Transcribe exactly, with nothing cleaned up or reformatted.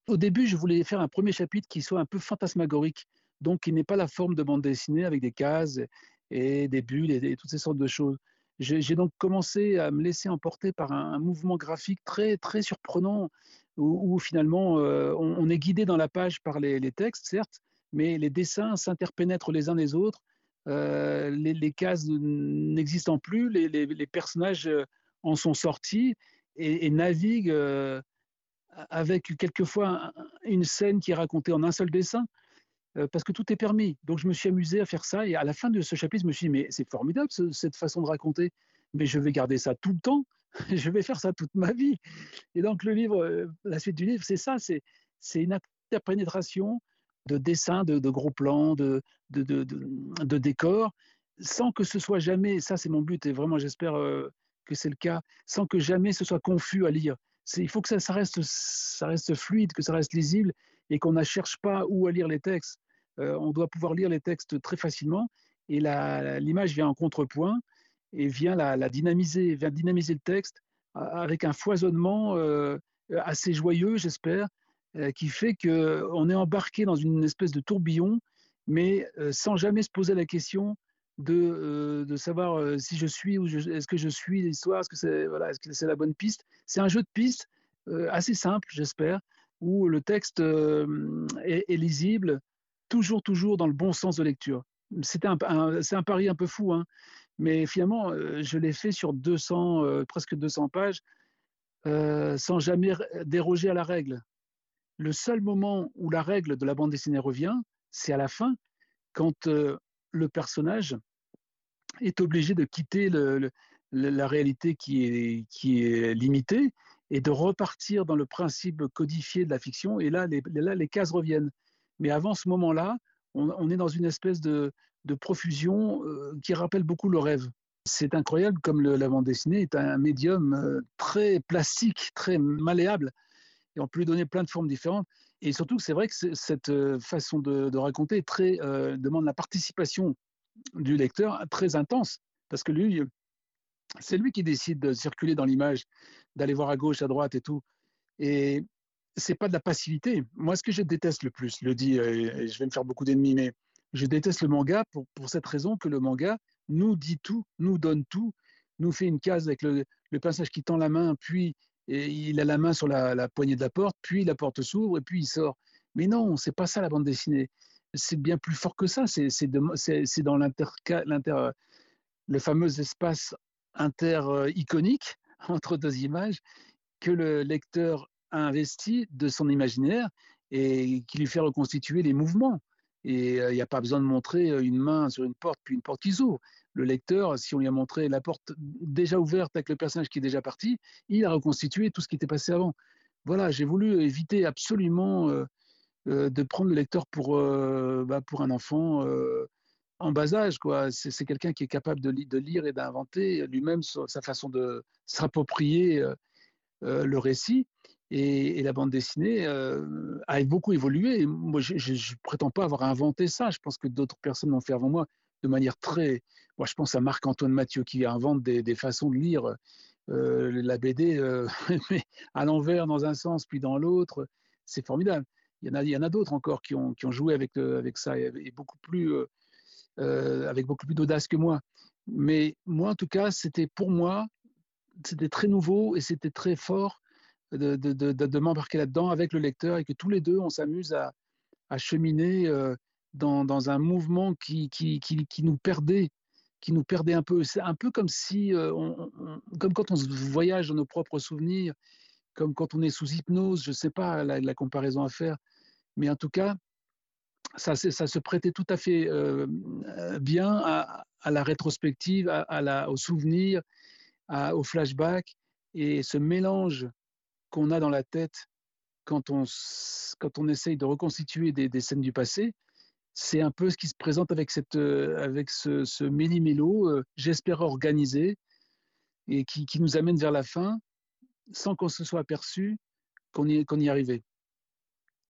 Au début, je voulais faire un premier chapitre qui soit un peu fantasmagorique, donc qui n'ait pas la forme de bande dessinée avec des cases et des bulles et, et toutes ces sortes de choses. J'ai j'ai donc commencé à me laisser emporter par un, un mouvement graphique très, très surprenant, où, où finalement euh, on, on est guidé dans la page par les, les textes, certes, mais les dessins s'interpénètrent les uns les autres, euh, les, les cases n'existant plus, les, les, les personnages euh, en sont sortis et, et naviguent. Euh, avec quelquefois une scène qui est racontée en un seul dessin, euh, parce que tout est permis. Donc je me suis amusé à faire ça, et à la fin de ce chapitre, je me suis dit, mais c'est formidable ce, cette façon de raconter, mais je vais garder ça tout le temps, je vais faire ça toute ma vie. Et donc le livre, euh, la suite du livre, c'est ça, c'est, c'est une interpénétration de dessins, de, de gros plans, de, de, de, de, de décors, sans que ce soit jamais, ça c'est mon but, et vraiment j'espère euh, que c'est le cas, sans que jamais ce soit confus à lire. C'est, il faut que ça, ça, reste, ça reste fluide, que ça reste lisible, et qu'on ne cherche pas où à lire les textes. Euh, on doit pouvoir lire les textes très facilement, et la, l'image vient en contrepoint, et vient la, la dynamiser, vient dynamiser le texte avec un foisonnement euh, assez joyeux, j'espère, euh, qui fait qu'on est embarqué dans une espèce de tourbillon, mais euh, sans jamais se poser la question de, euh, de savoir euh, si je suis ou je, est-ce que je suis l'histoire, est-ce que c'est voilà, est-ce que c'est la bonne piste. C'est un jeu de pistes euh, assez simple, j'espère, où le texte euh, est, est, lisible, toujours, toujours dans le bon sens de lecture. C'est un, un, c'est un pari un peu fou, hein, mais finalement, euh, je l'ai fait sur deux cents, euh, presque deux cents pages, euh, sans jamais déroger à la règle. Le seul moment où la règle de la bande dessinée revient, c'est à la fin, quand euh, le personnage est obligé de quitter le, le, la réalité qui est, qui est limitée et de repartir dans le principe codifié de la fiction. Et là, les, là, les cases reviennent. Mais avant ce moment-là, on, on est dans une espèce de, de profusion euh, qui rappelle beaucoup le rêve. C'est incroyable comme le, la bande dessinée est un médium euh, très plastique, très malléable, et on peut lui donner plein de formes différentes. Et surtout, c'est vrai que cette euh, façon de, de raconter est très, euh, demande la participation du lecteur très intense, parce que lui, c'est lui qui décide de circuler dans l'image, d'aller voir à gauche, à droite et tout. Et c'est pas de la passivité. Moi, ce que je déteste le plus, je le dis, et je vais me faire beaucoup d'ennemis, mais je déteste le manga pour, pour cette raison que le manga nous dit tout, nous donne tout, nous fait une case avec le, le personnage qui tend la main, puis et il a la main sur la, la poignée de la porte, puis la porte s'ouvre et puis il sort. Mais non, c'est pas ça la bande dessinée. C'est bien plus fort que ça. C'est, c'est, de, c'est, c'est dans l'inter, l'inter, le fameux espace inter-iconique entre deux images que le lecteur a investi de son imaginaire et qui lui fait reconstituer les mouvements. Et euh, il n'y a pas besoin de montrer une main sur une porte, puis une porte qui s'ouvre. Le lecteur, si on lui a montré la porte déjà ouverte avec le personnage qui est déjà parti, il a reconstitué tout ce qui était passé avant. Voilà, j'ai voulu éviter absolument euh, euh, de prendre le lecteur pour, euh, bah, pour un enfant euh, en bas âge, quoi. C'est, c'est quelqu'un qui est capable de, li- de lire et d'inventer lui-même sa façon de s'approprier euh, euh, le récit. Et, et, la bande dessinée euh, a beaucoup évolué. Et moi, je ne prétends pas avoir inventé ça. Je pense que d'autres personnes l'ont fait avant moi de manière très. Moi, je pense à Marc-Antoine Mathieu qui invente des, des façons de lire euh, la B D, euh, mais à l'envers dans un sens, puis dans l'autre. C'est formidable. Il y en a, il y en a d'autres encore qui ont, qui ont joué avec, euh, avec ça et, et beaucoup plus, euh, euh, avec beaucoup plus d'audace que moi. Mais moi, en tout cas, c'était pour moi, c'était très nouveau et c'était très fort de, de, de, de m'embarquer là-dedans avec le lecteur et que tous les deux, on s'amuse à, à cheminer euh, dans, dans, un mouvement qui, qui, qui, qui, nous perdait, qui nous perdait un peu. C'est un peu comme si, euh, on, on, comme quand on voyage dans nos propres souvenirs, comme quand on est sous hypnose, je ne sais pas la, la, comparaison à faire, mais en tout cas, ça, ça se prêtait tout à fait euh, bien à, à, la rétrospective, à, à la, au souvenir, à, au flashback, et ce mélange qu'on a dans la tête quand on, quand on essaye de reconstituer des, des scènes du passé, c'est un peu ce qui se présente avec, cette, avec ce, ce méli-mélo, euh, j'espère organisé, et qui, qui nous amène vers la fin sans qu'on se soit aperçu qu'on y, qu'on y arrivait.